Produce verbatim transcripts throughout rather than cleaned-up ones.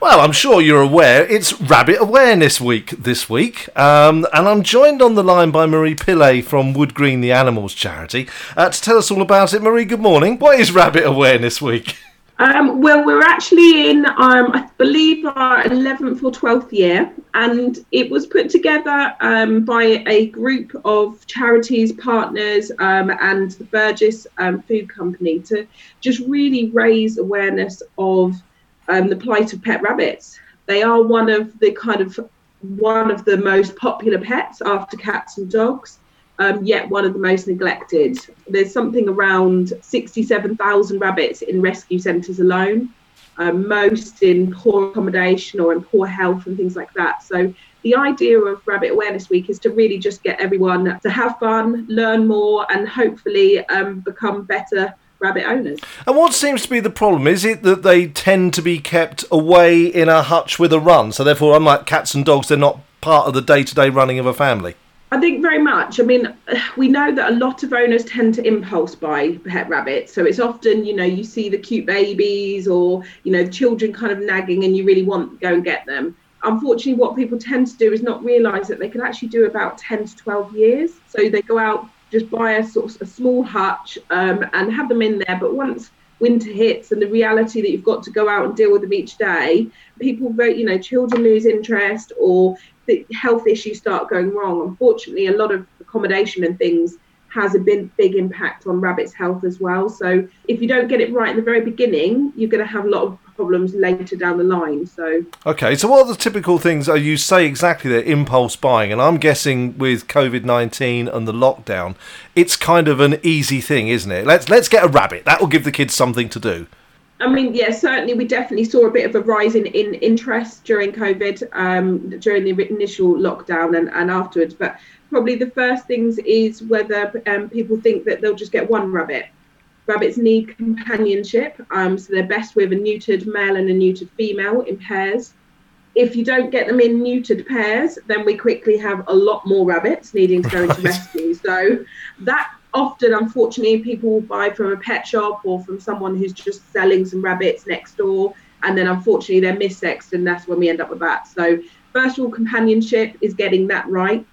Well, I'm sure you're aware it's Rabbit Awareness Week this week, um, and I'm joined on the line by Marie Pillay from Wood Green the Animals charity uh, to tell us all about it. Marie, good morning. What is Rabbit Awareness Week? Um, well, we're actually in, um, I believe, our eleventh or twelfth year, and it was put together um, by a group of charities, partners, um, and the Burgess um, Food Company to just really raise awareness of um, the plight of pet rabbits. They are one of the kind of one of the most popular pets after cats and dogs. Um, yet one of the most neglected. There's something around sixty-seven thousand rabbits in rescue centres alone, um, most in poor accommodation or in poor health and things like that. So the idea of Rabbit Awareness Week is to really just get everyone to have fun, learn more, and hopefully um, become better rabbit owners. And what seems to be the problem? Is it that they tend to be kept away in a hutch with a run? So therefore, unlike cats and dogs, they're not part of the day-to-day running of a family? I think very much. I mean, we know that a lot of owners tend to impulse buy pet rabbits. So it's often, you know, you see the cute babies or, you know, children kind of nagging and you really want to go and get them. Unfortunately, what people tend to do is not realise that they can actually do about ten to twelve years. So they go out, just buy a sort of a small hutch um, and have them in there. But once winter hits and the reality that you've got to go out and deal with them each day, people, very, you know, children lose interest or the health issues start going wrong. Unfortunately, a lot of accommodation and things has a big, big impact on rabbits' health as well. So if you don't get it right in the very beginning, you're going to have a lot of problems later down the line. So okay, so what are the typical things? Are you say exactly that impulse buying, and I'm guessing with COVID nineteen and the lockdown, it's kind of an easy thing, isn't it? Let's let's get a rabbit. That will give the kids something to do. I mean, yeah, certainly we definitely saw a bit of a rise in, in interest during COVID, um, during the initial lockdown and, and afterwards. But probably the first things is whether um, people think that they'll just get one rabbit. Rabbits need companionship, um, so they're best with a neutered male and a neutered female in pairs. If you don't get them in neutered pairs, then we quickly have a lot more rabbits needing to go into rescue. So that often, unfortunately, people will buy from a pet shop or from someone who's just selling some rabbits next door, and then unfortunately they're missexed, and that's when we end up with that. So first of all, companionship is getting that right.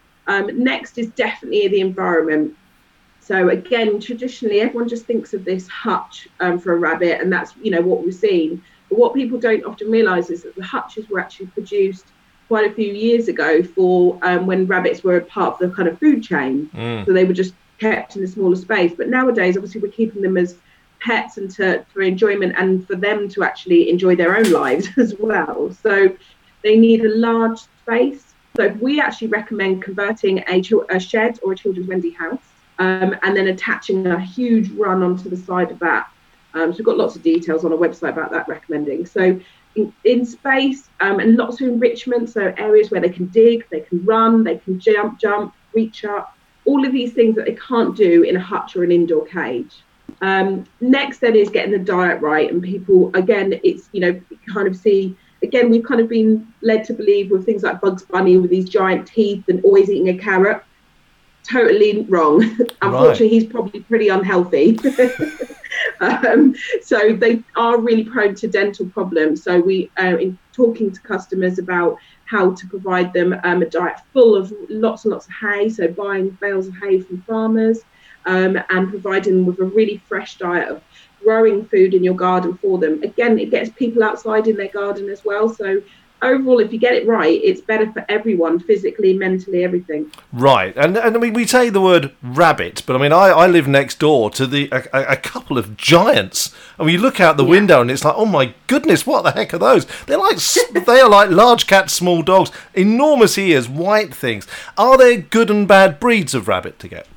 Um, next is definitely the environment. So again, traditionally, everyone just thinks of this hutch um, for a rabbit, and that's, you know, what we've seen. But what people don't often realise is that the hutches were actually produced quite a few years ago for um, when rabbits were a part of the kind of food chain. Mm. So they were just kept in a smaller space. But nowadays, obviously, we're keeping them as pets and to, for enjoyment and for them to actually enjoy their own lives as well. So they need a large space. So we actually recommend converting a, a shed or a children's Wendy house um, and then attaching a huge run onto the side of that. Um, so we've got lots of details on our website about that recommending. So in, in space um, and lots of enrichment, so areas where they can dig, they can run, they can jump, jump, reach up, all of these things that they can't do in a hutch or an indoor cage. Um, next then is getting the diet right, and people, again, it's, you know, kind of see, again, we've kind of been led to believe with things like Bugs Bunny with these giant teeth and always eating a carrot. Totally wrong. Unfortunately, right. He's probably pretty unhealthy. um, so they are really prone to dental problems. So we are in talking to customers about how to provide them um, a diet full of lots and lots of hay. So buying bales of hay from farmers um, and providing them with a really fresh diet of growing food in your garden for them. Again, it gets people outside in their garden as well. So overall, if you get it right, it's better for everyone, physically, mentally, everything. Right. And, and I mean, we say the word rabbit, but I mean, I, I live next door to the a, a couple of giants. I mean, you look out the yeah. window and it's like, oh my goodness, what the heck are those? They're like, they are like large cats, small dogs, enormous ears, white things. Are there good and bad breeds of rabbit to get?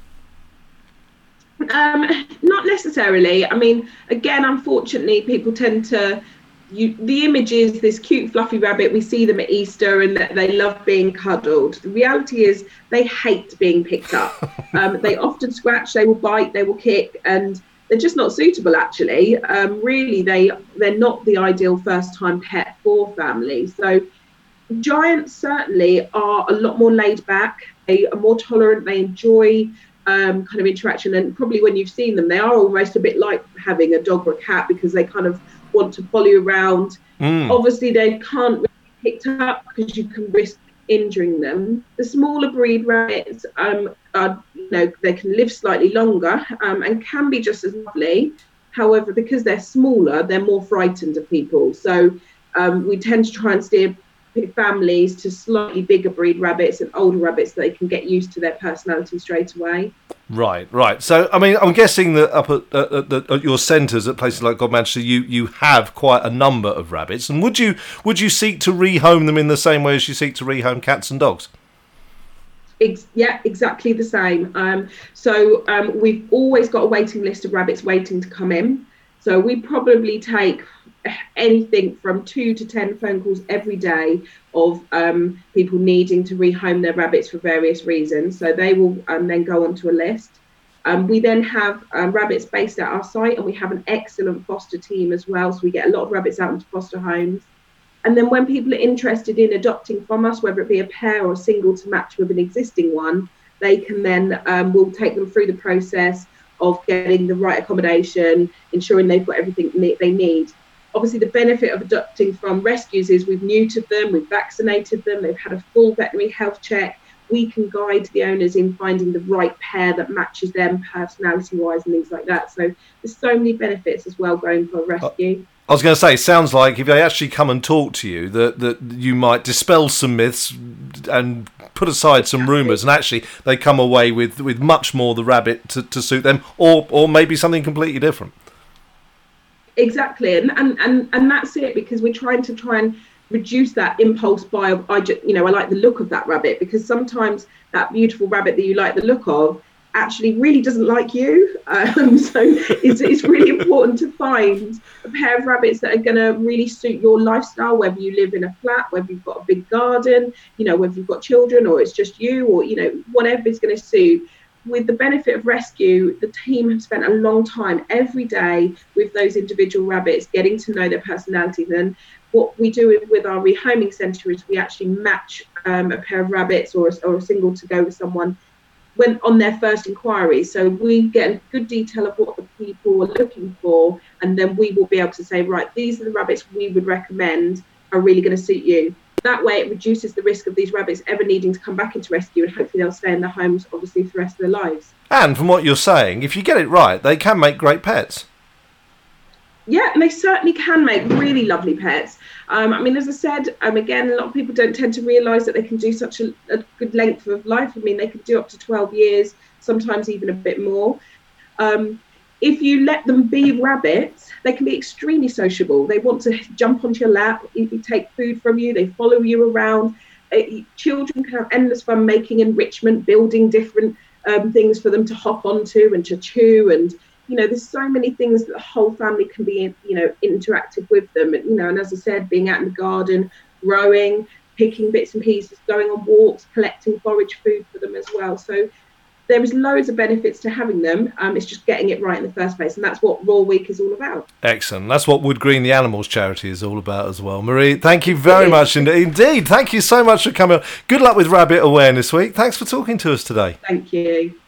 Um, not necessarily. I mean, again, unfortunately, people tend to You, the image is this cute fluffy rabbit. We see them at Easter and that they love being cuddled. The reality is they hate being picked up. Um, they often scratch, they will bite, they will kick, and they're just not suitable actually. Um, really, they, they're not the ideal first time pet for families. So giants certainly are a lot more laid back. They are more tolerant, they enjoy um, kind of interaction, and probably when you've seen them, they are almost a bit like having a dog or a cat because they kind of want to follow you around. Mm. Obviously, they can't be picked up because you can risk injuring them. The smaller breed rabbits, um, are, you know, they can live slightly longer um, and can be just as lovely. However, because they're smaller, they're more frightened of people. So um, we tend to try and steer families to slightly bigger breed rabbits and older rabbits so they can get used to their personality straight away. Right, right. So, I mean, I'm guessing that up at, at, at, at your centres at places like Godmanchester, you, you have quite a number of rabbits. And would you would you seek to rehome them in the same way as you seek to rehome cats and dogs? Ex- yeah, exactly the same. Um, so um, we've always got a waiting list of rabbits waiting to come in. So we probably take anything from two to ten phone calls every day of um, people needing to rehome their rabbits for various reasons. So they will um, then go onto a list. Um, we then have um, rabbits based at our site, and we have an excellent foster team as well. So we get a lot of rabbits out into foster homes. And then when people are interested in adopting from us, whether it be a pair or a single to match with an existing one, they can then, um, we'll take them through the process of getting the right accommodation, ensuring they've got everything they need. Obviously, the benefit of adopting from rescues is we've neutered them, we've vaccinated them, they've had a full veterinary health check. We can guide the owners in finding the right pair that matches them personality-wise and things like that. So there's so many benefits as well going for a rescue. I was going to say, it sounds like if they actually come and talk to you, that, that you might dispel some myths and put aside some rumours, and actually they come away with, with much more the rabbit to, to suit them, or or maybe something completely different. Exactly, and, and and and that's it, because we're trying to try and reduce that impulse buy of, I just, you know, I like the look of that rabbit, because sometimes that beautiful rabbit that you like the look of actually really doesn't like you. Um, so it's, it's really important to find a pair of rabbits that are going to really suit your lifestyle, whether you live in a flat, whether you've got a big garden, you know, whether you've got children or it's just you, or, you know, whatever is going to suit. With the benefit of rescue, the team have spent a long time every day with those individual rabbits, getting to know their personalities. And what we do with our rehoming centre is we actually match um, a pair of rabbits or a, or a single to go with someone when on their first inquiry. So we get a good detail of what the people are looking for, and then we will be able to say, right, these are the rabbits we would recommend are really going to suit you. That way it reduces the risk of these rabbits ever needing to come back into rescue, and hopefully they'll stay in their homes, obviously, for the rest of their lives. And from what you're saying, if you get it right, they can make great pets. Yeah, and they certainly can make really lovely pets. Um, I mean, as I said, um, again, a lot of people don't tend to realise that they can do such a, a good length of life. I mean, they can do up to twelve years, sometimes even a bit more. Um, if you let them be rabbits, they can be extremely sociable. They want to jump onto your lap, if you take food from you, they follow you around. Uh, children can have endless fun making enrichment, building different um, things for them to hop onto and to chew, and you know, there's so many things that the whole family can be, you know, interactive with them. And, you know, and as I said, being out in the garden, growing, picking bits and pieces, going on walks, collecting forage food for them as well. So there is loads of benefits to having them. Um, it's just getting it right in the first place. And that's what Royal Week is all about. Excellent. That's what Wood Green the Animals charity is all about as well. Marie, thank you very much indeed. Indeed. Thank you so much for coming on. Good luck with Rabbit Awareness Week. Thanks for talking to us today. Thank you.